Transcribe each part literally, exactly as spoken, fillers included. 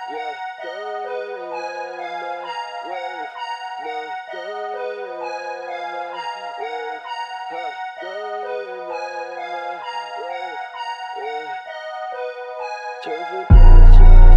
Yeah, going on my wave. No, going on my wave. Huh, going on my wave. Yeah. Transportation,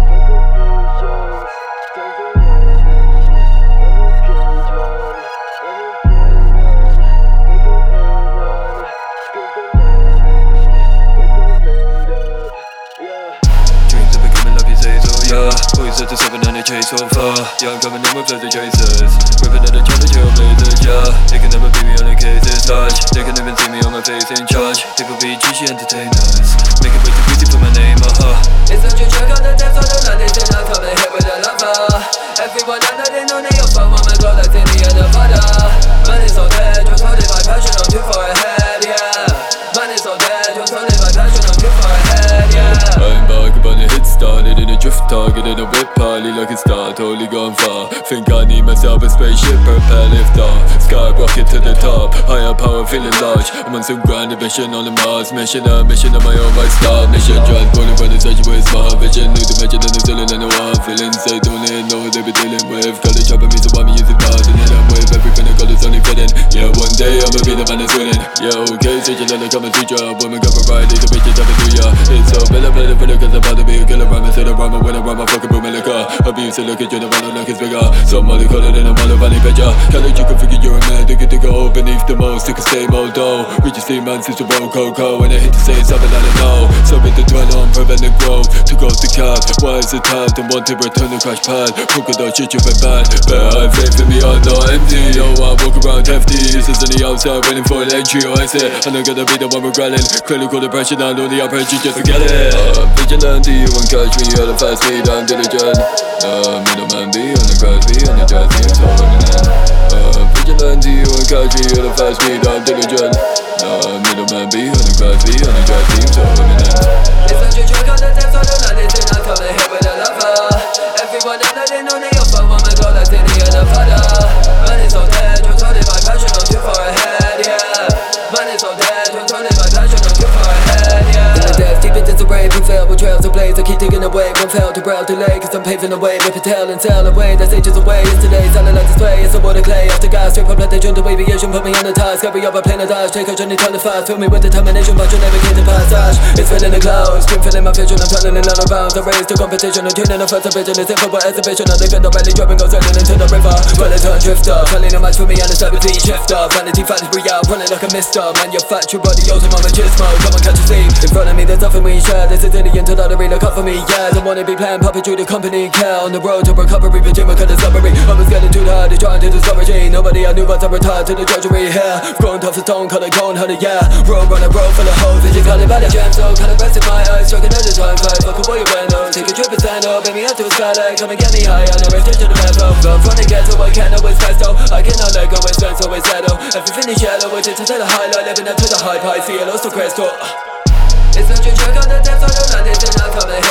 complications. Time for living. I'm a cage run. I'm a prey run. Make it air run. Scoop the landing. It's all made up. Yeah. Dreams are becoming love, you say so, yeah. Always at the seven and they chase so far. Yeah, I'm coming in with the chasers. Ripping at the challenge, trailblazers, yeah. They can never beat me on the cases, touch. They can even see me on my face in charge. People be cheesy entertainers. Make it way too easy for my name, uh-huh. It's not your check on the dance on the line. It's not coming here with a lover. Everyone I know they know they your phone. Mama glow like any other father. Man is so dead, just holding my passion. I'm too far ahead, yeah. Man is so dead, just holding my passion. I'm too far ahead, yeah. I'm back up on a hit, started in a drift target in a whip party like a star, totally gone far. Think I need myself a spaceship, propel lift off, skyrocket to the top, higher power feeling large. I'm on some grand ambition on the Mars mission, a mission on my own by star mission. Transporting from the search with smart vision, new dimension and the ceiling and the wall feelings. They don't even know what they be dealing with. Color chopping me, so why me using bars and then I'm with everything the colors only fitting. Yeah, one day I'ma be the man that's winning. Yeah, okay, so you let it come and teach ya. Women got variety, the bitches have a do ya. It's so better, better, better, cause I'm about to be a killer. I'm instead of rhyme, when I rhyme, I fucking boom and liquor. Abuse to look at you, the one like it's bigger. Somebody call it in a mother funny picture. Can't let you can figure you're a man, think it to go beneath the most. Took a same old dough. We just see man since the road cocoa. And I hate to say something I don't know. Something to dwell on, prevent the growth. To go to cap, why is it time to want to return the crash pad? Polka dot shit, you've been bad. But I have faith in me, I'm not empty. Yo, I walk around hefty. Useless on the outside, waiting for an entry or exit. I'm not gonna be the one regretting. Clinical depression, I know the approach, you just forget it. I'm vigilante, you won't catch me. You're the fast speed, I'm diligent. Uh, middleman be on the grass, be on the jazz team, so I'm in. Uh, vigilante, you won't catch me. You're the fast speed, I'm diligent. Uh, middleman be on the grass, be on the jazz team, so I'm in. It's not your check on the dance on the line. It's not coming here with a lover. Everyone I know they know they your phone. Mama glow like any other father. Man is so dead, just holding my passion. I'm too far ahead, yeah. Man is so dead, just holding my passion. I'm too far ahead, yeah. In the depths, deep into the rain, we fail with trails of blaze. I keep digging away, one fail to browse delay. Cause I'm paving the way, rip a tail and sail away. That's ages away, yesterday, sounding like display. It's a water clay, after gas, straight from blood, they joined the aviation. Put me on the task, carry up a plane of dash. Take a journey, turn the fast, fill me with determination. But you'll never get the passage. It's filling the clouds, scream filling my vision. I'm turning in out of bounds, I raise the competition. I'm tuning the first vision, it's in for what exhibition. I live in the valley, dropping, goes turning into the river. Well, it's turn drifter, falling a match for me and it's stability shifter. Vanity fat is out, running like a mister. Manufacture body, yours and mama chismo. Come on, catch a sleep. In front of me, there's nothing we share. This is Indian to lottery, look up for me, yeah. Don't wanna be playing puppetry, the company care. On the road to recovery, but Jim cut a summary. I was getting too hard, it's trying to discourage me. Nobody I knew was I retired to the drudgery here. Grown tough as stone, cut a cone, honey, yeah. Road runner, road full of hoes, vision colored by the jam. So kind of rest in my eyes, struggling at the time. Fight, fuck a boy, you better know. Take a trip and stand up, baby, out to a skyline. Come and get me high, on the rest to the metro. Go from the ghetto, I can't always presto. I cannot let go, it's so always settle. Everything is shallow, it's just a highlight. Living up to the high, high, see it, lost to crystal. It's not your check on the dance on the line, it's not coming